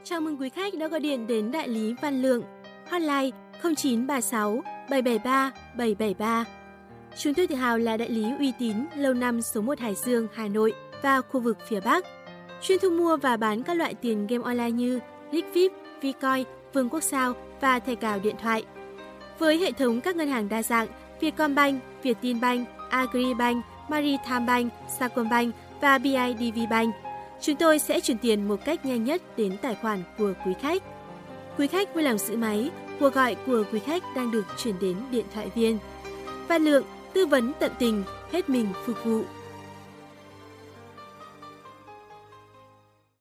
Chào mừng quý khách đã gọi điện đến đại lý Văn Lượng. Hotline 0936 773 773. Chúng tôi tự hào là đại lý uy tín lâu năm số 1 Hải Dương, Hà Nội và khu vực phía Bắc. Chuyên thu mua và bán các loại tiền game online như Rigvip, Vcoin, Vương quốc Sao và thẻ cào điện thoại. Với hệ thống các ngân hàng đa dạng Vietcombank, Vietinbank, Agribank, Maritime Bank, Sacombank và BIDV Bank, chúng tôi sẽ chuyển tiền một cách nhanh nhất đến tài khoản của quý khách. Quý khách vui lòng giữ máy, cuộc gọi của quý khách đang được chuyển đến điện thoại viên. Văn Lượng, tư vấn tận tình, hết mình phục vụ.